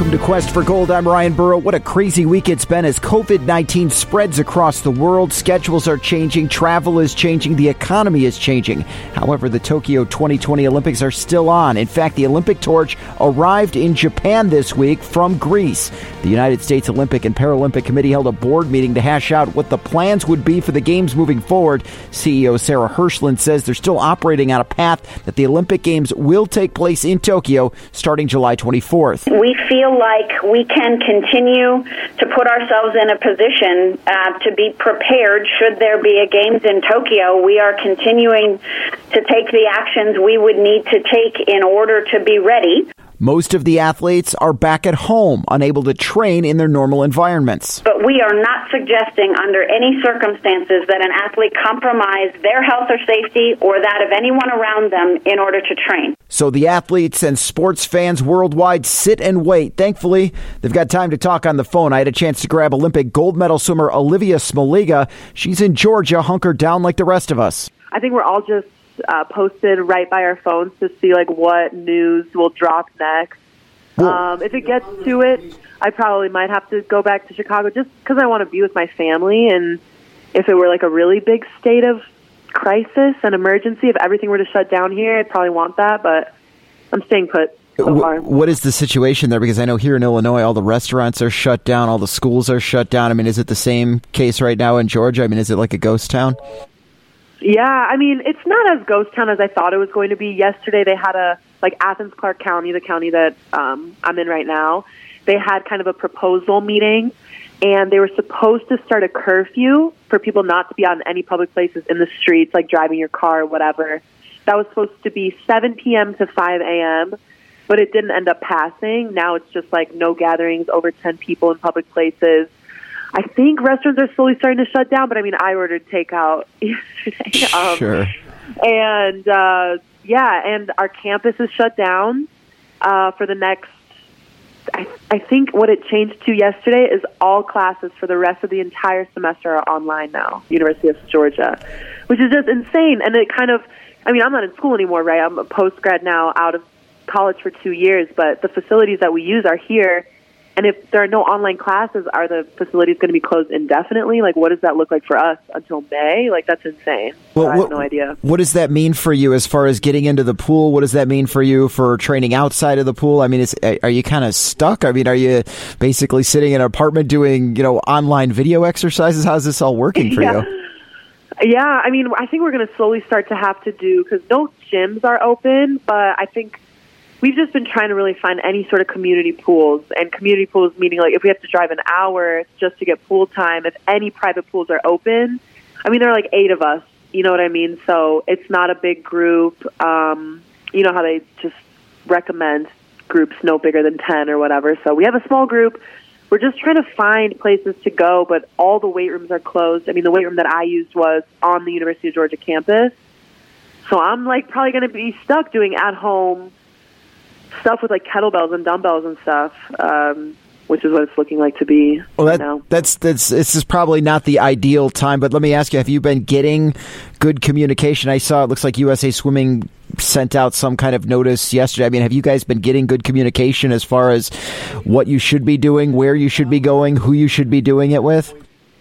Welcome to Quest for Gold. I'm Ryan Burrow. What a crazy week it's been as COVID-19 spreads across the world. Schedules are changing. Travel is changing. The economy is changing. However, the Tokyo 2020 Olympics are still on. In fact, the Olympic torch arrived in Japan this week from Greece. The United States Olympic and Paralympic Committee held a board meeting to hash out what the plans would be for the Games moving forward. CEO Sarah Hirshland says they're still operating on a path that the Olympic Games will take place in Tokyo starting July 24th. We feel like we can continue to put ourselves in a position to be prepared should there be a Games in Tokyo. We are continuing to take the actions we would need to take in order to be ready. Most of the athletes are back at home, unable to train in their normal environments. But we are not suggesting under any circumstances that an athlete compromise their health or safety or that of anyone around them in order to train. So the athletes and sports fans worldwide sit and wait. Thankfully, they've got time to talk on the phone. I had a chance to grab Olympic gold medal swimmer Olivia Smoliga. She's in Georgia, hunkered down like the rest of us. I think we're all just posted right by our phones to see like what news will drop next. If it gets to it, I probably might have to go back to Chicago just because I want to be with my family. And if it were like a really big state of crisis and emergency, if everything were to shut down here, I'd probably want that. But I'm staying put so far. What is the situation there? Because I know here in Illinois, all the restaurants are shut down, all the schools are shut down. I mean, is it the same case right now in Georgia? I mean, is it like a ghost town? Yeah, I mean, it's not as ghost town as I thought it was going to be. Yesterday they had Athens, Clarke County, the county that I'm in right now, they had kind of a proposal meeting, and they were supposed to start a curfew for people not to be on any public places in the streets, like driving your car or whatever. That was supposed to be 7 p.m. to 5 a.m., but it didn't end up passing. Now it's just like no gatherings over 10 people in public places. I think restaurants are slowly starting to shut down, but I mean, I ordered takeout yesterday. Sure. And, and our campus is shut down for the next, I think what it changed to yesterday is all classes for the rest of the entire semester are online now, University of Georgia, which is just insane. And it kind of, I mean, I'm not in school anymore, right? I'm a post-grad now out of college for 2 years, but the facilities that we use are here. And if there are no online classes, are the facilities going to be closed indefinitely? Like, what does that look like for us until May? Like, that's insane. Well, I have no idea. What does that mean for you as far as getting into the pool? What does that mean for you for training outside of the pool? I mean, are you kind of stuck? I mean, are you basically sitting in an apartment doing, online video exercises? How's this all working for you? Yeah, I mean, I think we're going to slowly start to have to do, because no gyms are open, but I think we've just been trying to really find any sort of community pools, and community pools meaning like if we have to drive an hour just to get pool time, if any private pools are open. I mean, there are like 8 of us, you know what I mean? So it's not a big group. You know how they just recommend groups no bigger than 10 or whatever. So we have a small group. We're just trying to find places to go, but all the weight rooms are closed. I mean, the weight room that I used was on the University of Georgia campus. So I'm like probably going to be stuck doing at home stuff with like kettlebells and dumbbells and stuff, which is what it's looking like to be. Well, this is probably not the ideal time, but let me ask you, have you been getting good communication? I saw it looks like USA Swimming sent out some kind of notice yesterday. I mean, have you guys been getting good communication as far as what you should be doing, where you should be going, who you should be doing it with?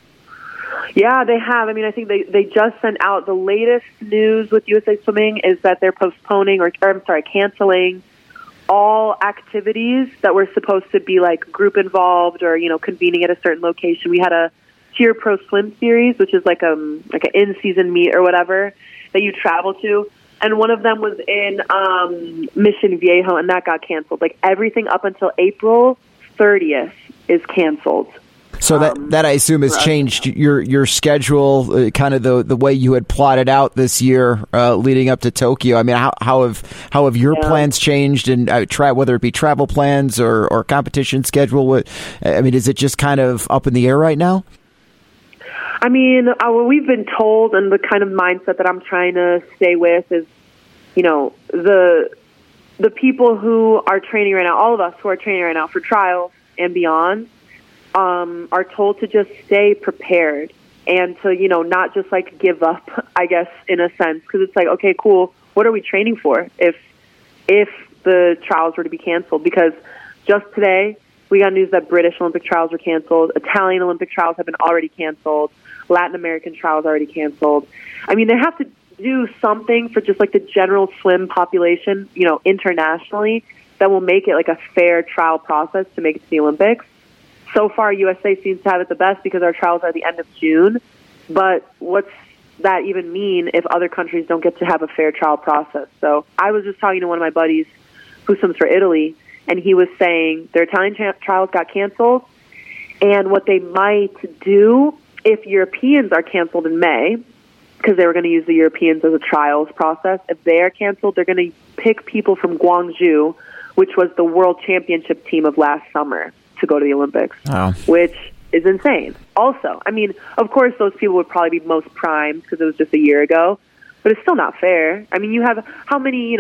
Yeah, they have. I mean, I think they just sent out the latest news with USA Swimming is that they're postponing canceling all activities that were supposed to be like group involved or, convening at a certain location. We had a Tier Pro Swim Series, which is like an in-season meet or whatever that you travel to. And one of them was in Mission Viejo, and that got canceled. Like everything up until April 30th is canceled. So that I assume has changed your schedule, kind of the way you had plotted out this year leading up to Tokyo. I mean, how have your plans changed, and whether it be travel plans or competition schedule? I mean, is it just kind of up in the air right now? I mean, what we've been told, and the kind of mindset that I'm trying to stay with is, the people who are training right now, all of us who are training right now for trials and beyond, are told to just stay prepared and to, not just like give up, I guess, in a sense, because it's like, okay, cool. What are we training for if the trials were to be canceled? Because just today, We got news that British Olympic trials were canceled. Italian Olympic trials have been already canceled. Latin American trials already canceled. I mean, they have to do something for just like the general swim population, internationally, that will make it like a fair trial process to make it to the Olympics. So far, USA seems to have it the best because our trials are the end of June. But what's that even mean if other countries don't get to have a fair trial process? So I was just talking to one of my buddies who swims for Italy, and he was saying their Italian trials got canceled, and what they might do if Europeans are canceled in May, because they were going to use the Europeans as a trials process, if they are canceled, they're going to pick people from Gwangju, which was the world championship team of last summer, to go to the Olympics, which is insane. Also, I mean, of course, those people would probably be most primed because it was just a year ago, but it's still not fair. I mean, you have how many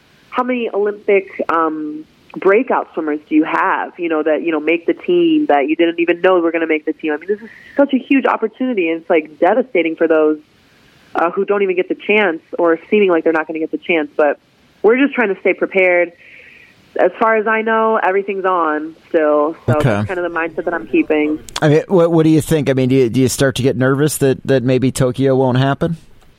Olympic breakout swimmers do you have, that, make the team that you didn't even know were going to make the team? I mean, this is such a huge opportunity, and it's like devastating for those who don't even get the chance or seeming like they're not going to get the chance. But we're just trying to stay prepared. As far as I know, everything's on still, so that's kind of the mindset that I'm keeping. I mean, what do you think? I mean, do you start to get nervous that maybe Tokyo won't happen?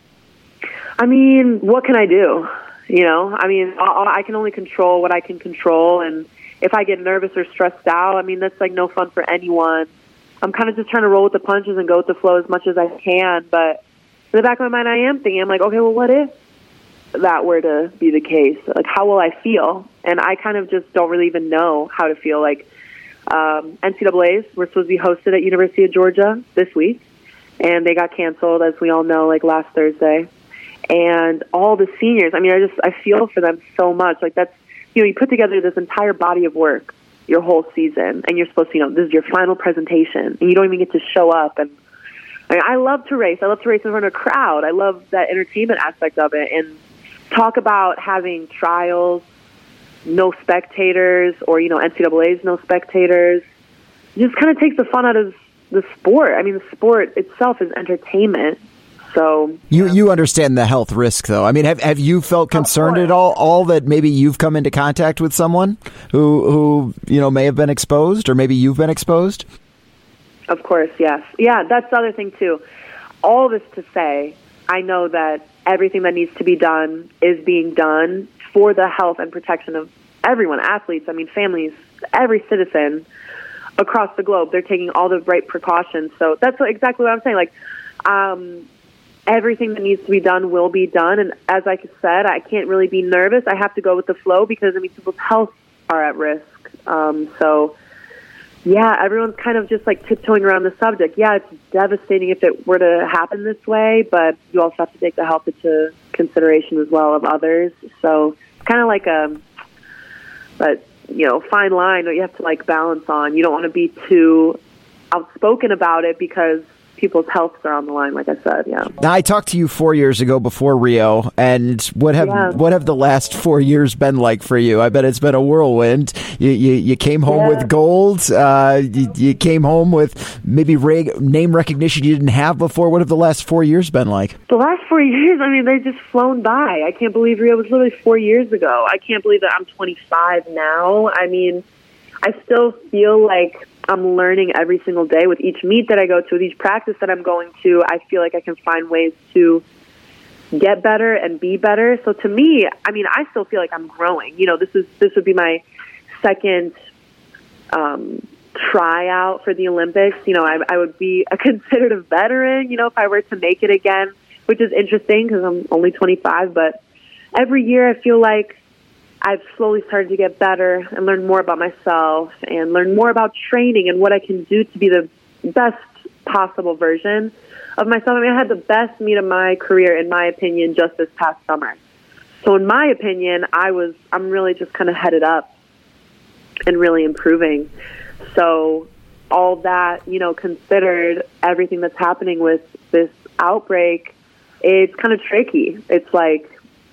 I mean, what can I do? I mean, I can only control what I can control, and if I get nervous or stressed out, I mean, that's like no fun for anyone. I'm kind of just trying to roll with the punches and go with the flow as much as I can, but in the back of my mind, I am thinking, I'm like, okay, well, what if that were to be the case? Like, how will I feel? And I kind of just don't really even know how to feel. Like, NCAAs were supposed to be hosted at University of Georgia this week, and they got canceled, as we all know, like last Thursday. And all the seniors, I mean, I feel for them so much. Like, that's, you put together this entire body of work your whole season, and you're supposed to, this is your final presentation, and you don't even get to show up. And I mean, I love to race. I love to race in front of a crowd. I love that entertainment aspect of it. And talk about having trials, no spectators, or, NCAA's no spectators. It just kind of takes the fun out of the sport. I mean, the sport itself is entertainment. So you understand the health risk, though. I mean, have you felt concerned at all that maybe you've come into contact with someone who may have been exposed, or maybe you've been exposed? Of course, yes. Yeah, that's the other thing, too. All this to say, I know that everything that needs to be done is being done for the health and protection of everyone, athletes, I mean, families, every citizen across the globe. They're taking all the right precautions. So that's exactly what I'm saying. Like, everything that needs to be done will be done. And as I said, I can't really be nervous. I have to go with the flow because, I mean, people's health are at risk. So, yeah, everyone's kind of just like tiptoeing around the subject. Yeah, it's devastating if it were to happen this way, but you also have to take the health into consideration as well of others. So it's kind of like a fine line that you have to like balance on. You don't want to be too outspoken about it because people's healths are on the line, like I said. Yeah. Now, I talked to you 4 years ago before Rio, and what have the last 4 years been like for you? I bet it's been a whirlwind. You came home with gold. You came home with maybe name recognition you didn't have before. What have the last 4 years been like? The last 4 years, I mean, they've just flown by. I can't believe Rio was literally 4 years ago. I can't believe that I'm 25 now. I mean, I still feel like I'm learning every single day with each meet that I go to, with each practice that I'm going to. I feel like I can find ways to get better and be better. So to me, I mean, I still feel like I'm growing. This would be my second tryout for the Olympics. I would be considered a veteran, if I were to make it again, which is interesting because I'm only 25. But every year I feel like I've slowly started to get better and learn more about myself and learn more about training and what I can do to be the best possible version of myself. I mean, I had the best meet of my career, in my opinion, just this past summer. So in my opinion, I'm really just kind of headed up and really improving. So all that, considered, everything that's happening with this outbreak, it's kind of tricky. It's like,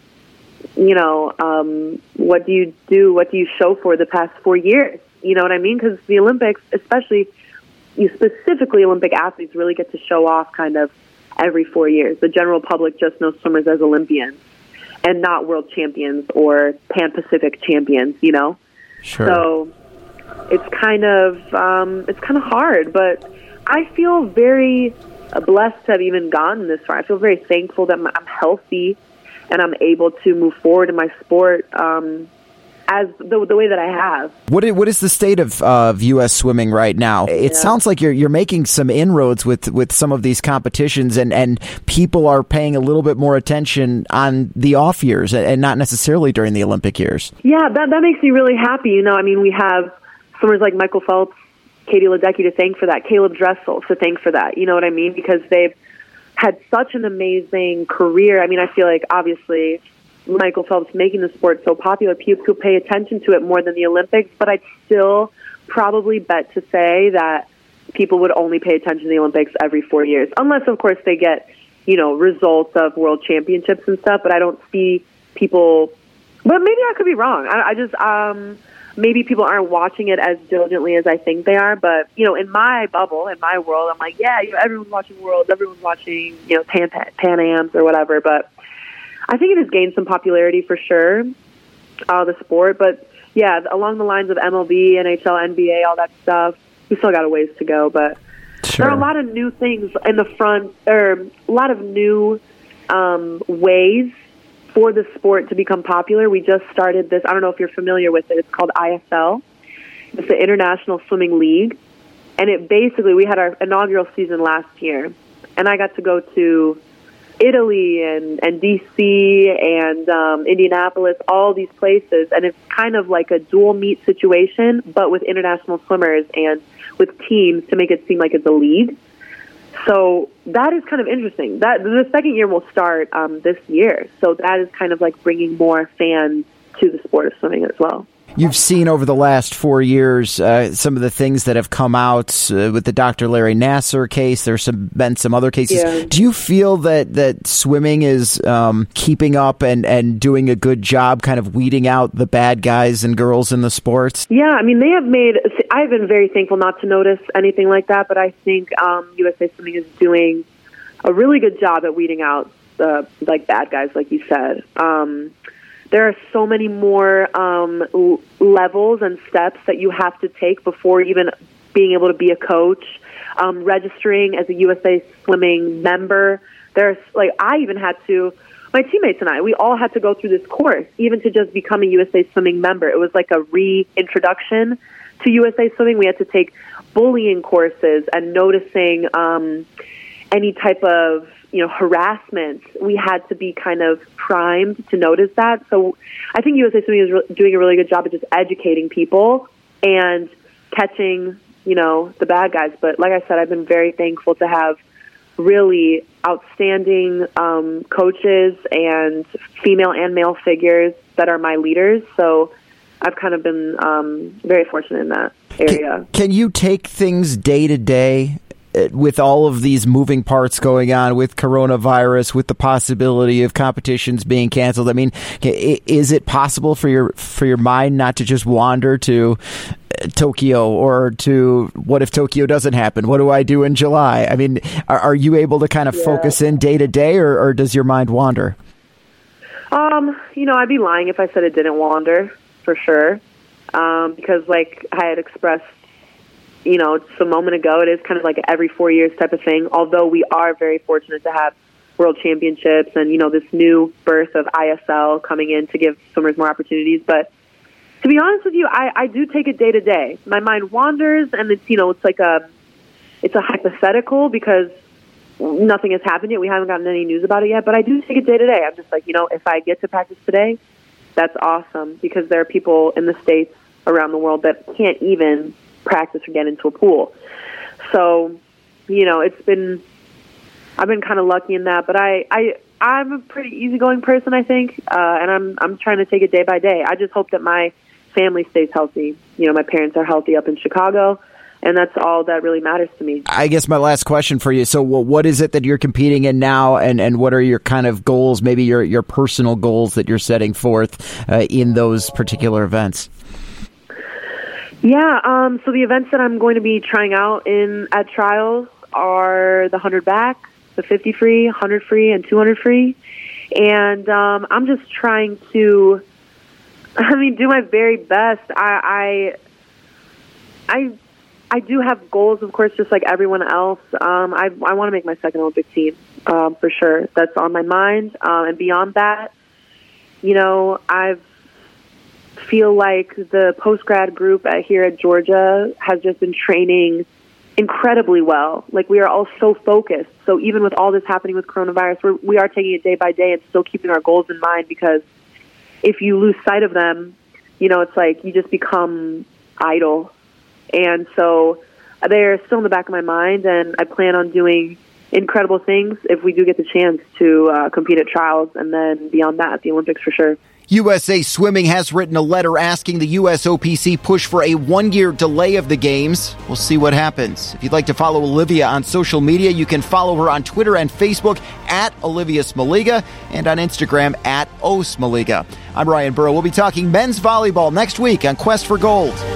what do you do? What do you show for the past 4 years? You know what I mean? Because the Olympics, especially, specifically Olympic athletes, really get to show off kind of every 4 years. The general public just knows swimmers as Olympians and not world champions or Pan-Pacific champions, Sure. So it's kind of hard. But I feel very blessed to have even gotten this far. I feel very thankful that I'm healthy and I'm able to move forward in my sport as the way that I have. What is the state of U.S. swimming right now? It sounds like you're making some inroads with some of these competitions, and people are paying a little bit more attention on the off years and not necessarily during the Olympic years. Yeah, that makes me really happy. You know, I mean, we have swimmers like Michael Phelps, Katie Ledecky to thank for that, Caleb Dressel to thank for that. You know what I mean? Because they've had such an amazing career. I mean, I feel like obviously Michael Phelps making the sport so popular, people pay attention to it more than the Olympics, but I'd still probably bet to say that people would only pay attention to the Olympics every 4 years, unless, of course, they get, you know, results of world championships and stuff, but I don't see people, but maybe I could be wrong. I just, maybe people aren't watching it as diligently as I think they are, but, you know, in my bubble, in my world, I'm like, yeah, you know, everyone's watching Worlds, everyone's watching, you know, Pan Ams or whatever, but I think it has gained some popularity for sure, the sport. But, yeah, along the lines of MLB, NHL, NBA, all that stuff, we still got a ways to go. But There are a lot of new things in the front, or a lot of new ways for the sport to become popular. We just started this. I don't know if you're familiar with it. It's called ISL. It's the International Swimming League. And it basically, we had our inaugural season last year, and I got to go to Italy and DC and Indianapolis, all these places, and it's kind of like a dual meet situation, but with international swimmers and with teams to make it seem like it's a league. So that is kind of interesting. That the second year will start this year, so that is kind of like bringing more fans to the sport of swimming as well. You've seen over the last 4 years some of the things that have come out with the Dr. Larry Nassar case. There's been some other cases. Yeah. Do you feel that swimming is keeping up and doing a good job kind of weeding out the bad guys and girls in the sports? Yeah, I mean, I've been very thankful not to notice anything like that, but I think USA Swimming is doing a really good job at weeding out the bad guys, like you said. There are so many more levels and steps that you have to take before even being able to be a coach. Registering as a USA Swimming member. I even had to, my teammates and I, we all had to go through this course, even to just become a USA Swimming member. It was like a reintroduction to USA Swimming. We had to take bullying courses and noticing any type of harassment. We had to be kind of primed to notice that. So I think USA Swimming is doing a really good job of just educating people and catching, the bad guys. But like I said, I've been very thankful to have really outstanding coaches and female and male figures that are my leaders. So I've kind of been very fortunate in that area. Can you take things day to day with all of these moving parts going on with coronavirus, with the possibility of competitions being canceled? I mean, is it possible for your mind not to just wander to Tokyo or to what if Tokyo doesn't happen? What do I do in July? I mean, are you able to kind of focus in day to day, or does your mind wander? I'd be lying if I said it didn't wander, for sure. Because like I had expressed, just a moment ago, it is kind of like an every 4 years type of thing, although we are very fortunate to have world championships and, this new birth of ISL coming in to give swimmers more opportunities. But to be honest with you, I do take it day to day. My mind wanders, and it's, it's a hypothetical because nothing has happened yet. We haven't gotten any news about it yet, but I do take it day to day. I'm just like, if I get to practice today, that's awesome, because there are people in the States around the world that can't even practice or get into a pool. So, I've been kind of lucky in that, but I'm a pretty easygoing person, I think, and I'm trying to take it day by day. I just hope that my family stays healthy. My parents are healthy up in Chicago, and that's all that really matters to me. I guess my last question for you, so what is it that you're competing in now, and what are your kind of goals, maybe your personal goals that you're setting forth in those particular events? Yeah, so the events that I'm going to be trying out at trials are the 100 back, the 50 free, 100 free, and 200 free. And I'm just trying to, do my very best. I do have goals, of course, just like everyone else. I want to make my second Olympic team, for sure. That's on my mind. And beyond that, I feel like the post-grad group here at Georgia has just been training incredibly well. Like, we are all so focused. So even with all this happening with coronavirus, we are taking it day by day and still keeping our goals in mind, because if you lose sight of them, it's like you just become idle. And so they're still in the back of my mind, and I plan on doing incredible things if we do get the chance to compete at trials, and then beyond that, the Olympics for sure. USA Swimming has written a letter asking the USOPC push for a 1-year delay of the games. We'll see what happens. If you'd like to follow Olivia on social media, you can follow her on Twitter and Facebook at Olivia Smoliga and on Instagram at OSmoliga. I'm Ryan Burrow. We'll be talking men's volleyball next week on Quest for Gold.